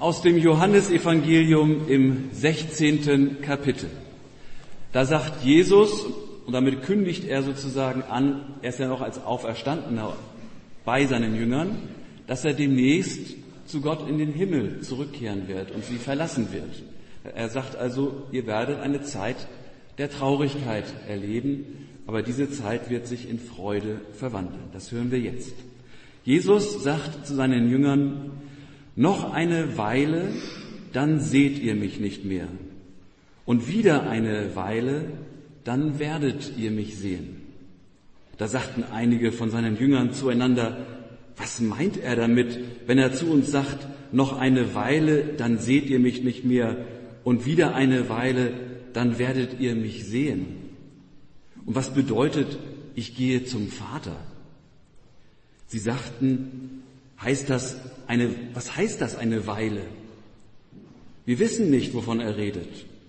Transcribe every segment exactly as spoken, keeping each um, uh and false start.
Aus dem Johannesevangelium im sechzehnten Kapitel. Da sagt Jesus, und damit kündigt er sozusagen an, er ist ja noch als Auferstandener bei seinen Jüngern, dass er demnächst zu Gott in den Himmel zurückkehren wird und sie verlassen wird. Er sagt also, ihr werdet eine Zeit der Traurigkeit erleben, aber diese Zeit wird sich in Freude verwandeln. Das hören wir jetzt. Jesus sagt zu seinen Jüngern, noch eine Weile, dann seht ihr mich nicht mehr. Und wieder eine Weile, dann werdet ihr mich sehen. Da sagten einige von seinen Jüngern zueinander, was meint er damit, wenn er zu uns sagt, noch eine Weile, dann seht ihr mich nicht mehr und wieder eine Weile, dann werdet ihr mich sehen? Und was bedeutet, ich gehe zum Vater? Sie sagten, heißt das eine, was heißt das eine Weile? Wir wissen nicht, wovon er redet.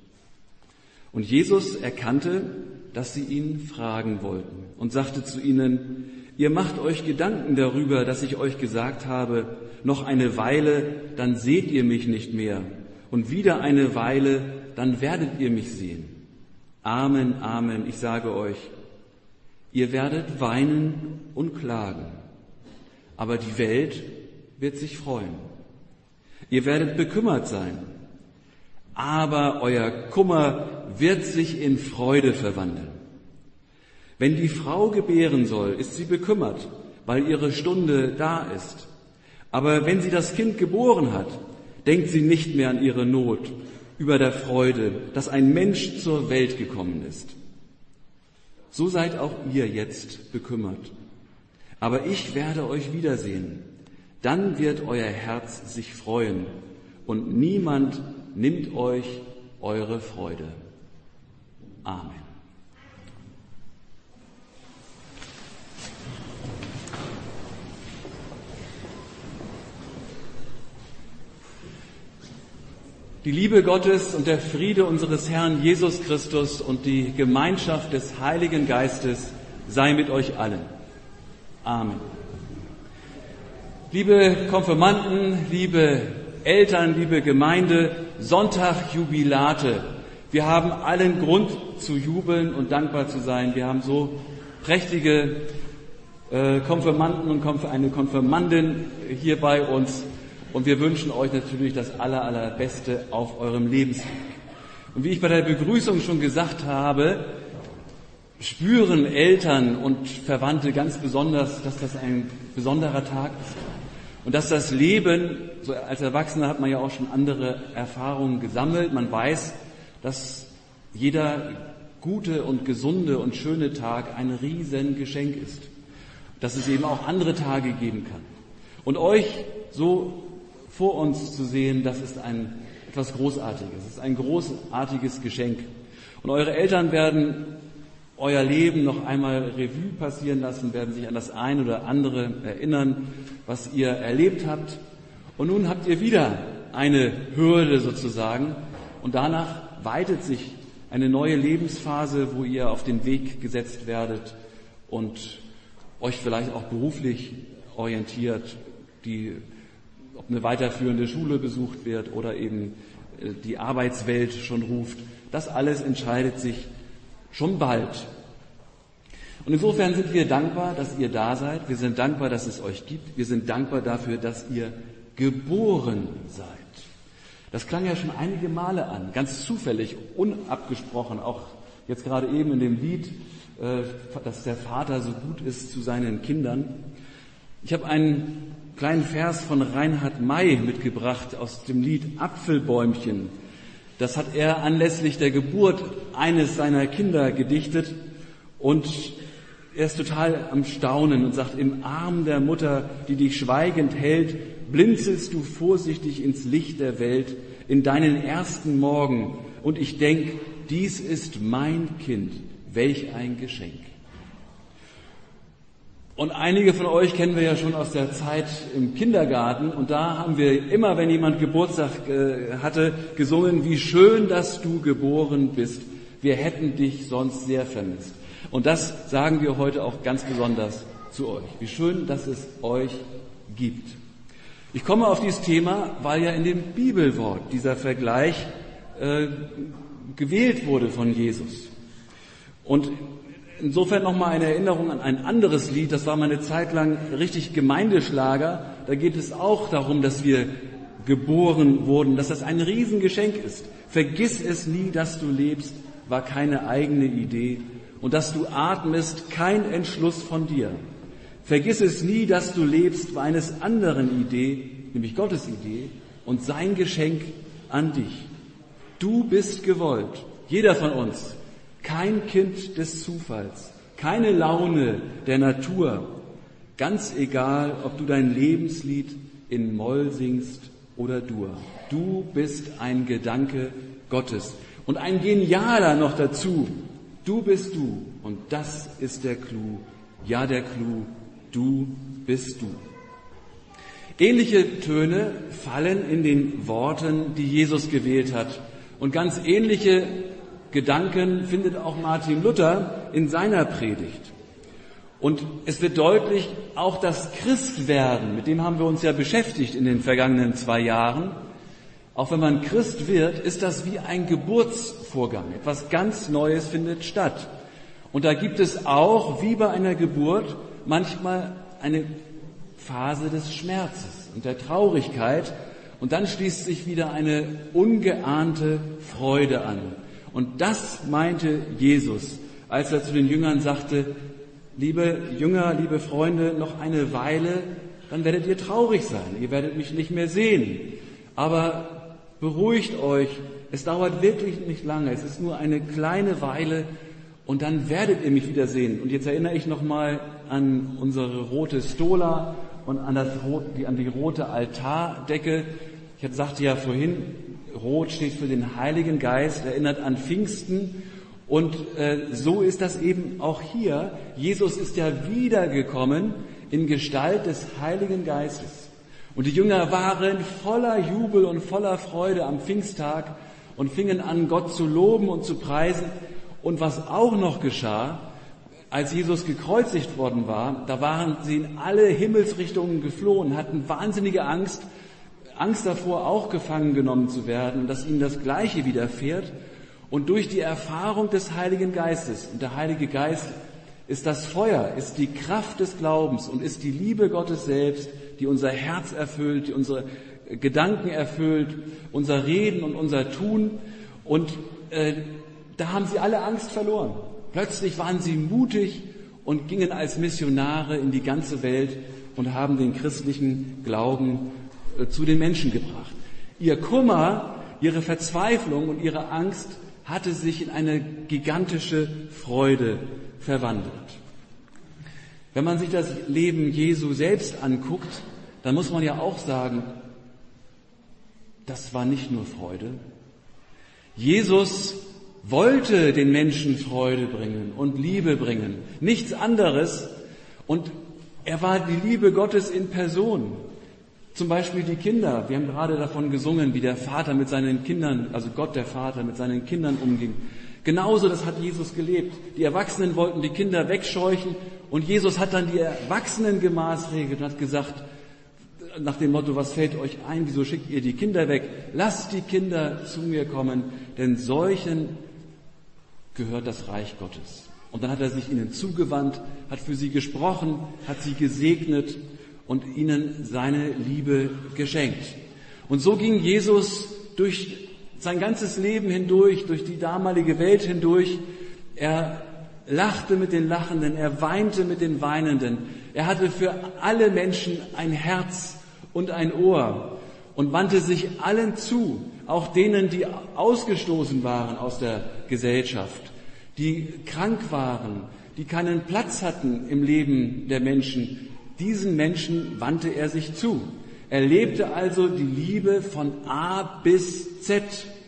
Und Jesus erkannte, dass sie ihn fragen wollten und sagte zu ihnen, ihr macht euch Gedanken darüber, dass ich euch gesagt habe, noch eine Weile, dann seht ihr mich nicht mehr. Und wieder eine Weile, dann werdet ihr mich sehen. Amen, Amen, ich sage euch, ihr werdet weinen und klagen, aber die Welt wird sich freuen. Ihr werdet bekümmert sein, aber euer Kummer wird sich in Freude verwandeln. Wenn die Frau gebären soll, ist sie bekümmert, weil ihre Stunde da ist. Aber wenn sie das Kind geboren hat, denkt sie nicht mehr an ihre Not, über der Freude, dass ein Mensch zur Welt gekommen ist. So seid auch ihr jetzt bekümmert. Aber ich werde euch wiedersehen. Dann wird euer Herz sich freuen und niemand nimmt euch eure Freude. Amen. Die Liebe Gottes und der Friede unseres Herrn Jesus Christus und die Gemeinschaft des Heiligen Geistes sei mit euch allen. Amen. Liebe Konfirmanden, liebe Eltern, liebe Gemeinde, Sonntag-Jubilate. Wir haben allen Grund zu jubeln und dankbar zu sein. Wir haben so prächtige äh, Konfirmanden und Konf- eine Konfirmandin hier bei uns. Und wir wünschen euch natürlich das aller, allerbeste auf eurem Lebensweg. Und wie ich bei der Begrüßung schon gesagt habe, spüren Eltern und Verwandte ganz besonders, dass das ein besonderer Tag ist. Und dass das Leben, so als Erwachsener hat man ja auch schon andere Erfahrungen gesammelt. Man weiß, dass jeder gute und gesunde und schöne Tag ein riesen Geschenk ist. Dass es eben auch andere Tage geben kann. Und euch so vor uns zu sehen, das ist ein etwas Großartiges. Es ist ein großartiges Geschenk. Und eure Eltern werden euer Leben noch einmal Revue passieren lassen, werden sich an das eine oder andere erinnern, was ihr erlebt habt. Und nun habt ihr wieder eine Hürde sozusagen. Und danach weitet sich eine neue Lebensphase, wo ihr auf den Weg gesetzt werdet und euch vielleicht auch beruflich orientiert, die ob eine weiterführende Schule besucht wird oder eben die Arbeitswelt schon ruft. Das alles entscheidet sich schon bald. Und insofern sind wir dankbar, dass ihr da seid. Wir sind dankbar, dass es euch gibt. Wir sind dankbar dafür, dass ihr geboren seid. Das klang ja schon einige Male an, ganz zufällig, unabgesprochen, auch jetzt gerade eben in dem Lied, dass der Vater so gut ist zu seinen Kindern. Ich habe einen kleinen Vers von Reinhard May mitgebracht aus dem Lied Apfelbäumchen. Das hat er anlässlich der Geburt eines seiner Kinder gedichtet und er ist total am Staunen und sagt, im Arm der Mutter, die dich schweigend hält, blinzelst du vorsichtig ins Licht der Welt in deinen ersten Morgen und ich denk, dies ist mein Kind, welch ein Geschenk. Und einige von euch kennen wir ja schon aus der Zeit im Kindergarten und da haben wir immer, wenn jemand Geburtstag äh, hatte, gesungen, wie schön, dass du geboren bist. Wir hätten dich sonst sehr vermisst. Und das sagen wir heute auch ganz besonders zu euch. Wie schön, dass es euch gibt. Ich komme auf dieses Thema, weil ja in dem Bibelwort dieser Vergleich äh, gewählt wurde von Jesus. Und insofern nochmal eine Erinnerung an ein anderes Lied, das war mal eine Zeit lang richtig Gemeindeschlager. Da geht es auch darum, dass wir geboren wurden, dass das ein Riesengeschenk ist. Vergiss es nie, dass du lebst, war keine eigene Idee. Und dass du atmest, kein Entschluss von dir. Vergiss es nie, dass du lebst, war eines anderen Idee, nämlich Gottes Idee und sein Geschenk an dich. Du bist gewollt, jeder von uns, kein Kind des Zufalls, keine Laune der Natur. Ganz egal, ob du dein Lebenslied in Moll singst oder Dur. Du bist ein Gedanke Gottes. Und ein genialer noch dazu. Du bist du. Und das ist der Clou. Ja, der Clou. Du bist du. Ähnliche Töne fallen in den Worten, die Jesus gewählt hat. Und ganz ähnliche Gedanken findet auch Martin Luther in seiner Predigt. Und es wird deutlich, auch das Christwerden, mit dem haben wir uns ja beschäftigt in den vergangenen zwei Jahren. Auch wenn man Christ wird, ist das wie ein Geburtsvorgang. Etwas ganz Neues findet statt. Und da gibt es auch, wie bei einer Geburt, manchmal eine Phase des Schmerzes und der Traurigkeit. Und dann schließt sich wieder eine ungeahnte Freude an. Und das meinte Jesus, als er zu den Jüngern sagte, liebe Jünger, liebe Freunde, noch eine Weile, dann werdet ihr traurig sein. Ihr werdet mich nicht mehr sehen. Aber beruhigt euch, es dauert wirklich nicht lange. Es ist nur eine kleine Weile und dann werdet ihr mich wiedersehen. Und jetzt erinnere ich nochmal an unsere rote Stola und an, das, die, an die rote Altardecke. Ich sagte ja vorhin, Rot steht für den Heiligen Geist, erinnert an Pfingsten. Und äh, so ist das eben auch hier. Jesus ist ja wiedergekommen in Gestalt des Heiligen Geistes. Und die Jünger waren voller Jubel und voller Freude am Pfingsttag und fingen an, Gott zu loben und zu preisen. Und was auch noch geschah, als Jesus gekreuzigt worden war, da waren sie in alle Himmelsrichtungen geflohen, hatten wahnsinnige Angst, Angst davor, auch gefangen genommen zu werden, dass ihnen das Gleiche widerfährt. Und durch die Erfahrung des Heiligen Geistes, und der Heilige Geist ist das Feuer, ist die Kraft des Glaubens und ist die Liebe Gottes selbst, die unser Herz erfüllt, die unsere Gedanken erfüllt, unser Reden und unser Tun. Und äh, da haben sie alle Angst verloren. Plötzlich waren sie mutig und gingen als Missionare in die ganze Welt und haben den christlichen Glauben äh, zu den Menschen gebracht. Ihr Kummer, ihre Verzweiflung und ihre Angst hatte sich in eine gigantische Freude verwandelt. Wenn man sich das Leben Jesu selbst anguckt, dann muss man ja auch sagen, das war nicht nur Freude. Jesus wollte den Menschen Freude bringen und Liebe bringen, nichts anderes. Und er war die Liebe Gottes in Person. Zum Beispiel die Kinder. Wir haben gerade davon gesungen, wie der Vater mit seinen Kindern, also Gott der Vater mit seinen Kindern umging. Genauso, das hat Jesus gelebt. Die Erwachsenen wollten die Kinder wegscheuchen und Jesus hat dann die Erwachsenen gemaßregelt und hat gesagt, nach dem Motto, was fällt euch ein, wieso schickt ihr die Kinder weg? Lasst die Kinder zu mir kommen, denn solchen gehört das Reich Gottes. Und dann hat er sich ihnen zugewandt, hat für sie gesprochen, hat sie gesegnet und ihnen seine Liebe geschenkt. Und so ging Jesus durch sein ganzes Leben hindurch, durch die damalige Welt hindurch. Er lachte mit den Lachenden, er weinte mit den Weinenden. Er hatte für alle Menschen ein Herz und ein Ohr und wandte sich allen zu, auch denen, die ausgestoßen waren aus der Gesellschaft, die krank waren, die keinen Platz hatten im Leben der Menschen. Diesen Menschen wandte er sich zu. Er lebte also die Liebe von A bis Z.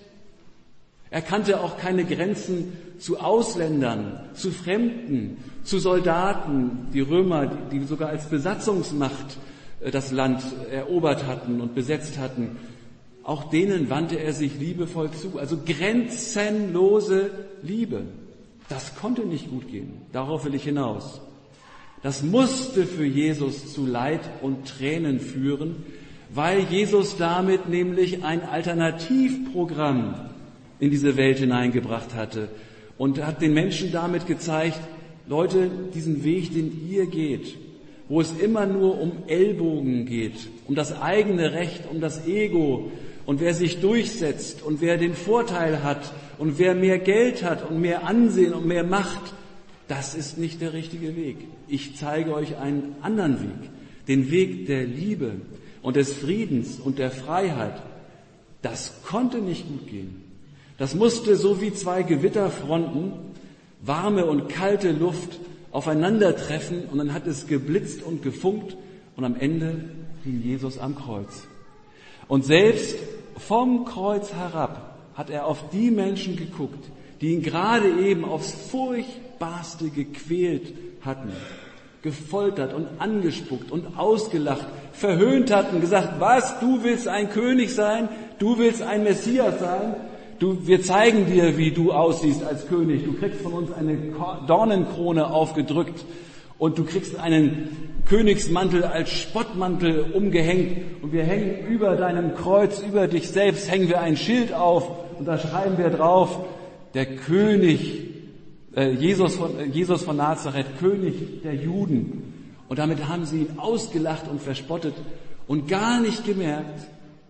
Er kannte auch keine Grenzen zu Ausländern, zu Fremden, zu Soldaten, die Römer, die sogar als Besatzungsmacht das Land erobert hatten und besetzt hatten. Auch denen wandte er sich liebevoll zu. Also grenzenlose Liebe. Das konnte nicht gut gehen. Darauf will ich hinaus. Das musste für Jesus zu Leid und Tränen führen, weil Jesus damit nämlich ein Alternativprogramm in diese Welt hineingebracht hatte und hat den Menschen damit gezeigt, Leute, diesen Weg, den ihr geht, wo es immer nur um Ellbogen geht, um das eigene Recht, um das Ego und wer sich durchsetzt und wer den Vorteil hat und wer mehr Geld hat und mehr Ansehen und mehr Macht, das ist nicht der richtige Weg. Ich zeige euch einen anderen Weg, den Weg der Liebe und des Friedens und der Freiheit. Das konnte nicht gut gehen. Das musste so wie zwei Gewitterfronten, warme und kalte Luft, aufeinandertreffen und dann hat es geblitzt und gefunkt und am Ende hing Jesus am Kreuz. Und selbst vom Kreuz herab hat er auf die Menschen geguckt, die ihn gerade eben aufs Furchtbarste gequält hatten, gefoltert und angespuckt und ausgelacht, verhöhnt hatten, gesagt, was, du willst ein König sein, du willst ein Messias sein, du, wir zeigen dir, wie du aussiehst als König, du kriegst von uns eine Dornenkrone aufgedrückt und du kriegst einen Königsmantel als Spottmantel umgehängt und wir hängen über deinem Kreuz, über dich selbst, hängen wir ein Schild auf und da schreiben wir drauf, der König, äh, Jesus von, äh, Jesus von Nazareth, König der Juden. Und damit haben sie ihn ausgelacht und verspottet und gar nicht gemerkt,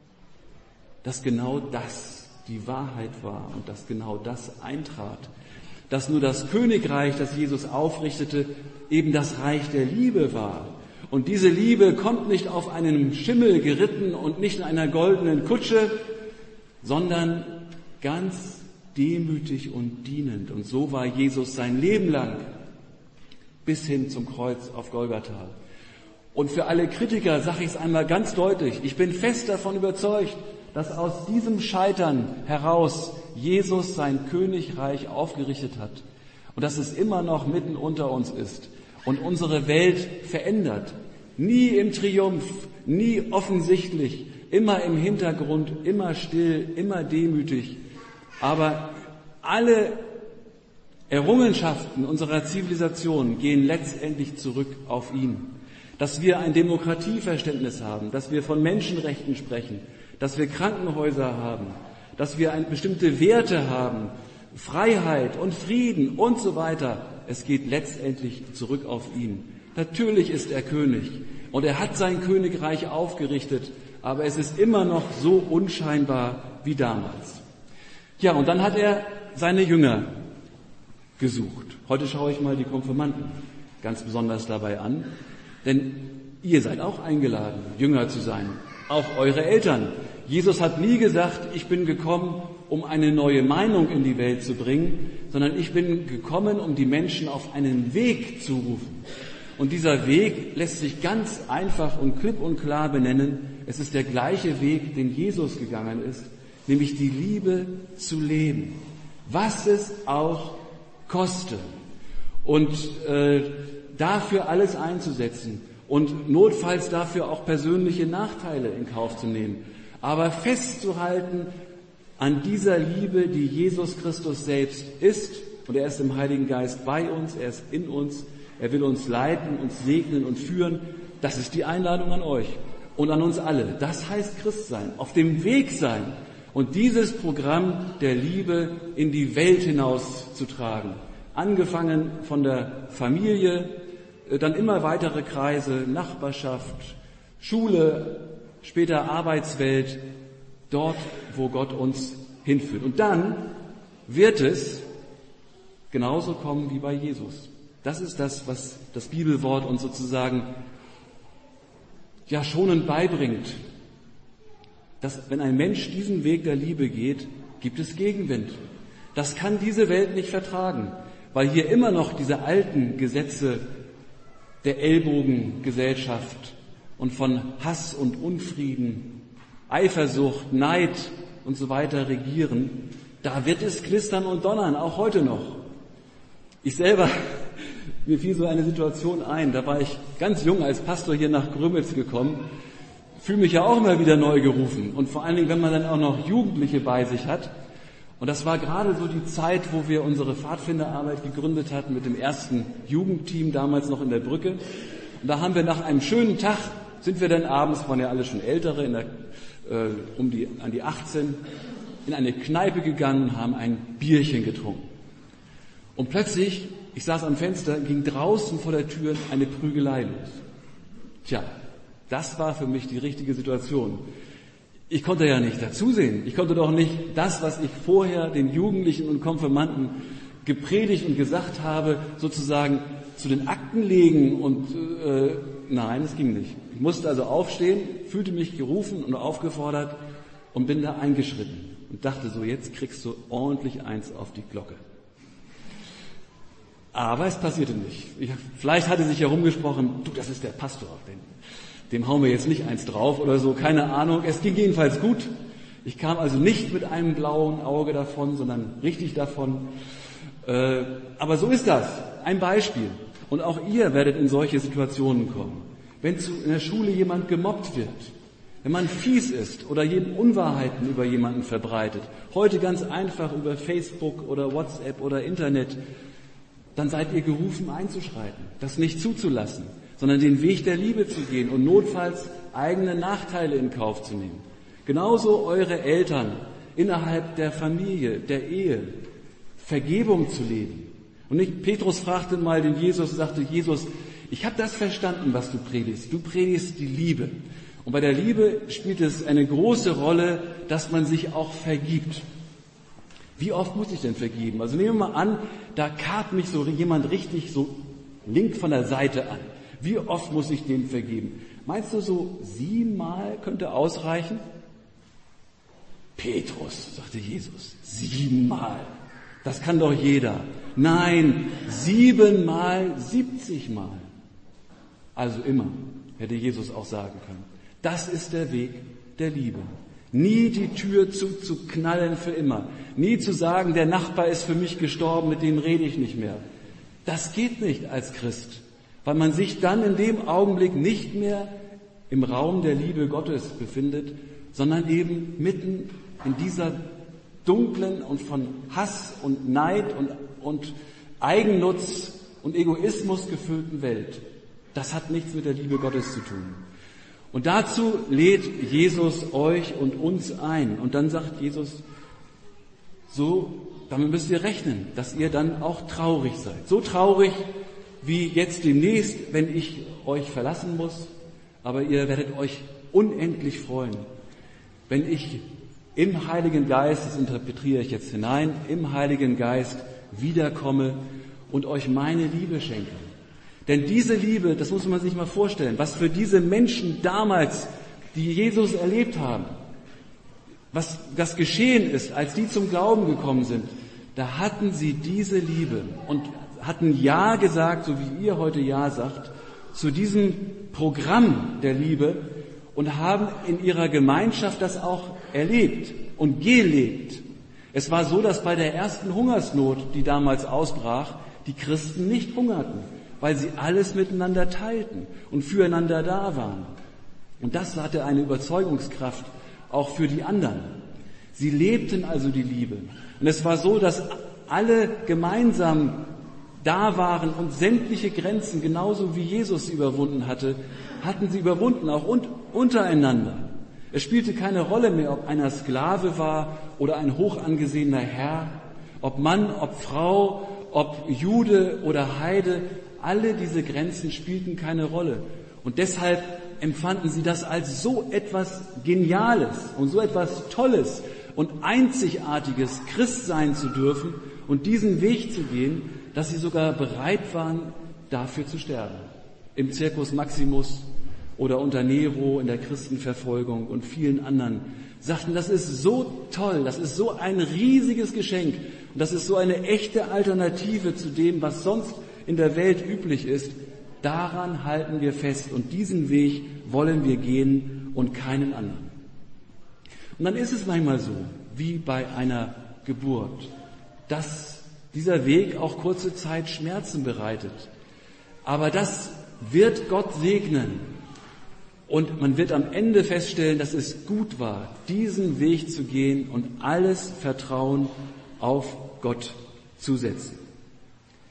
dass genau das die Wahrheit war und dass genau das eintrat. Dass nur das Königreich, das Jesus aufrichtete, eben das Reich der Liebe war. Und diese Liebe kommt nicht auf einem Schimmel geritten und nicht in einer goldenen Kutsche, sondern ganz demütig und dienend. Und so war Jesus sein Leben lang bis hin zum Kreuz auf Golgatha. Und für alle Kritiker sage ich es einmal ganz deutlich, ich bin fest davon überzeugt, dass aus diesem Scheitern heraus Jesus sein Königreich aufgerichtet hat und dass es immer noch mitten unter uns ist und unsere Welt verändert. Nie im Triumph, nie offensichtlich, immer im Hintergrund, immer still, immer demütig. Aber alle Errungenschaften unserer Zivilisation gehen letztendlich zurück auf ihn. Dass wir ein Demokratieverständnis haben, dass wir von Menschenrechten sprechen, dass wir Krankenhäuser haben, dass wir ein, bestimmte Werte haben, Freiheit und Frieden und so weiter. Es geht letztendlich zurück auf ihn. Natürlich ist er König und er hat sein Königreich aufgerichtet, aber es ist immer noch so unscheinbar wie damals. Ja, und dann hat er seine Jünger gesucht. Heute schaue ich mal die Konfirmanden ganz besonders dabei an, denn ihr seid auch eingeladen, Jünger zu sein, auch eure Eltern. Jesus hat nie gesagt, ich bin gekommen, um eine neue Meinung in die Welt zu bringen, sondern ich bin gekommen, um die Menschen auf einen Weg zu rufen. Und dieser Weg lässt sich ganz einfach und klipp und klar benennen. Es ist der gleiche Weg, den Jesus gegangen ist, nämlich die Liebe zu leben, was es auch koste. Und äh, dafür alles einzusetzen und notfalls dafür auch persönliche Nachteile in Kauf zu nehmen. Aber festzuhalten an dieser Liebe, die Jesus Christus selbst ist. Und er ist im Heiligen Geist bei uns, er ist in uns, er will uns leiten, uns segnen und führen. Das ist die Einladung an euch und an uns alle. Das heißt Christsein, auf dem Weg sein und dieses Programm der Liebe in die Welt hinauszutragen. Angefangen von der Familie, dann immer weitere Kreise, Nachbarschaft, Schule, später Arbeitswelt, dort, wo Gott uns hinführt. Und dann wird es genauso kommen wie bei Jesus. Das ist das, was das Bibelwort uns sozusagen ja schonend beibringt. Dass, wenn ein Mensch diesen Weg der Liebe geht, gibt es Gegenwind. Das kann diese Welt nicht vertragen, weil hier immer noch diese alten Gesetze der Ellbogengesellschaft und von Hass und Unfrieden, Eifersucht, Neid und so weiter regieren. Da wird es knistern und donnern, auch heute noch. Ich selber, mir fiel so eine Situation ein, da war ich ganz jung als Pastor hier nach Grömitz gekommen, fühle mich ja auch immer wieder neu gerufen und vor allen Dingen, wenn man dann auch noch Jugendliche bei sich hat. Und das war gerade so die Zeit, wo wir unsere Pfadfinderarbeit gegründet hatten mit dem ersten Jugendteam, damals noch in der Brücke. Und da haben wir nach einem schönen Tag sind wir dann abends, waren ja alle schon Ältere, in der, äh, um die, an die achtzehn, in eine Kneipe gegangen und haben ein Bierchen getrunken. Und plötzlich, ich saß am Fenster, ging draußen vor der Tür eine Prügelei los. Tja, das war für mich die richtige Situation. Ich konnte ja nicht dazusehen. Ich konnte doch nicht das, was ich vorher den Jugendlichen und Konfirmanden gepredigt und gesagt habe, sozusagen zu den Akten legen und äh, nein, es ging nicht. Ich musste also aufstehen, fühlte mich gerufen und aufgefordert und bin da eingeschritten und dachte so, jetzt kriegst du ordentlich eins auf die Glocke. Aber es passierte nicht. Ich, vielleicht hatte sich herumgesprochen, du, das ist der Pastor, den, dem hauen wir jetzt nicht eins drauf oder so, keine Ahnung. Es ging jedenfalls gut. Ich kam also nicht mit einem blauen Auge davon, sondern richtig davon. Äh, aber so ist das. Ein Beispiel. Und auch ihr werdet in solche Situationen kommen. Wenn zu, in der Schule jemand gemobbt wird, wenn man fies ist oder jedem Unwahrheiten über jemanden verbreitet, heute ganz einfach über Facebook oder WhatsApp oder Internet, dann seid ihr gerufen einzuschreiten, das nicht zuzulassen, sondern den Weg der Liebe zu gehen und notfalls eigene Nachteile in Kauf zu nehmen. Genauso eure Eltern innerhalb der Familie, der Ehe, Vergebung zu leben. Und nicht, Petrus fragte mal den Jesus und sagte, Jesus, ich habe das verstanden, was du predigst. Du predigst die Liebe. Und bei der Liebe spielt es eine große Rolle, dass man sich auch vergibt. Wie oft muss ich denn vergeben? Also nehmen wir mal an, da karrt mich so jemand richtig so link von der Seite an. Wie oft muss ich dem vergeben? Meinst du, so siebenmal könnte ausreichen? Petrus, sagte Jesus, siebenmal. Das kann doch jeder. Nein, siebenmal, siebzigmal. Also immer, hätte Jesus auch sagen können. Das ist der Weg der Liebe. Nie die Tür zuzuknallen für immer. Nie zu sagen, der Nachbar ist für mich gestorben, mit dem rede ich nicht mehr. Das geht nicht als Christ, weil man sich dann in dem Augenblick nicht mehr im Raum der Liebe Gottes befindet, sondern eben mitten in dieser dunklen und von Hass und Neid und, und Eigennutz und Egoismus gefüllten Welt. Das hat nichts mit der Liebe Gottes zu tun. Und dazu lädt Jesus euch und uns ein. Und dann sagt Jesus, so, damit müsst ihr rechnen, dass ihr dann auch traurig seid. So traurig wie jetzt demnächst, wenn ich euch verlassen muss. Aber ihr werdet euch unendlich freuen, wenn ich im Heiligen Geist, das interpretiere ich jetzt hinein, im Heiligen Geist wiederkomme und euch meine Liebe schenke. Denn diese Liebe, das muss man sich mal vorstellen, was für diese Menschen damals, die Jesus erlebt haben, was das geschehen ist, als die zum Glauben gekommen sind, da hatten sie diese Liebe und hatten Ja gesagt, so wie ihr heute Ja sagt, zu diesem Programm der Liebe und haben in ihrer Gemeinschaft das auch erlebt und gelebt. Es war so, dass bei der ersten Hungersnot, die damals ausbrach, die Christen nicht hungerten, weil sie alles miteinander teilten und füreinander da waren. Und das hatte eine Überzeugungskraft auch für die anderen. Sie lebten also die Liebe. Und es war so, dass alle gemeinsam da waren und sämtliche Grenzen, genauso wie Jesus sie überwunden hatte, hatten sie überwunden, auch un- untereinander. Es spielte keine Rolle mehr, ob einer Sklave war oder ein hoch angesehener Herr, ob Mann, ob Frau, ob Jude oder Heide. Alle diese Grenzen spielten keine Rolle. Und deshalb empfanden sie das als so etwas Geniales und so etwas Tolles und Einzigartiges, Christ sein zu dürfen und diesen Weg zu gehen, dass sie sogar bereit waren, dafür zu sterben. Im Circus Maximus oder unter Nero in der Christenverfolgung und vielen anderen sagten, das ist so toll, das ist so ein riesiges Geschenk und das ist so eine echte Alternative zu dem, was sonst in der Welt üblich ist. Daran halten wir fest und diesen Weg wollen wir gehen und keinen anderen. Und dann ist es manchmal so, wie bei einer Geburt, dass dieser Weg auch kurze Zeit Schmerzen bereitet. Aber das wird Gott segnen. Und man wird am Ende feststellen, dass es gut war, diesen Weg zu gehen und alles Vertrauen auf Gott zu setzen.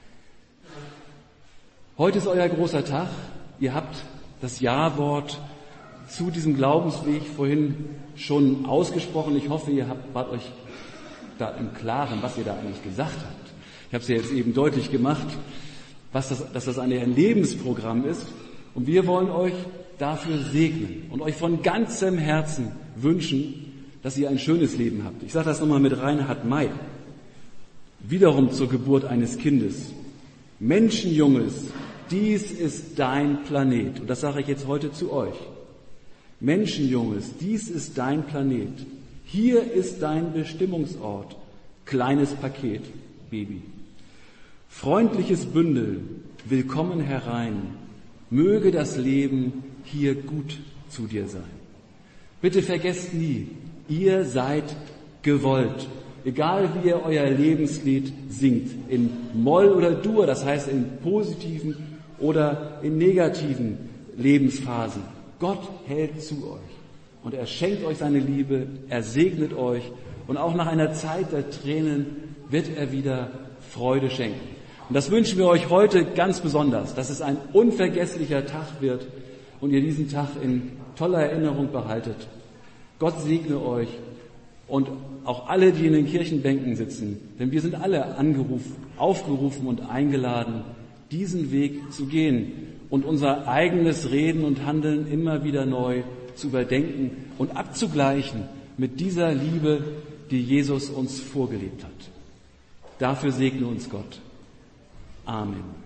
Heute ist euer großer Tag. Ihr habt das Ja-Wort zu diesem Glaubensweg vorhin schon ausgesprochen. Ich hoffe, ihr habt, wart euch da im Klaren, was ihr da eigentlich gesagt habt. Ich habe es ja jetzt eben deutlich gemacht, was das, dass das ein Lebensprogramm ist. Und wir wollen euch dafür segnen und euch von ganzem Herzen wünschen, dass ihr ein schönes Leben habt. Ich sage das nochmal mit Reinhard May. Wiederum zur Geburt eines Kindes. Menschenjunges, dies ist dein Planet. Und das sage ich jetzt heute zu euch. Menschenjunges, dies ist dein Planet. Hier ist dein Bestimmungsort. Kleines Paket, Baby. Freundliches Bündel, willkommen herein. Möge das Leben hier gut zu dir sein. Bitte vergesst nie, ihr seid gewollt. Egal wie ihr euer Lebenslied singt, in Moll oder Dur, das heißt in positiven oder in negativen Lebensphasen. Gott hält zu euch und er schenkt euch seine Liebe, er segnet euch und auch nach einer Zeit der Tränen wird er wieder Freude schenken. Und das wünschen wir euch heute ganz besonders, dass es ein unvergesslicher Tag wird und ihr diesen Tag in toller Erinnerung behaltet. Gott segne euch und auch alle, die in den Kirchenbänken sitzen, denn wir sind alle angerufen, aufgerufen und eingeladen, diesen Weg zu gehen und unser eigenes Reden und Handeln immer wieder neu zu überdenken und abzugleichen mit dieser Liebe, die Jesus uns vorgelebt hat. Dafür segne uns Gott. Amen.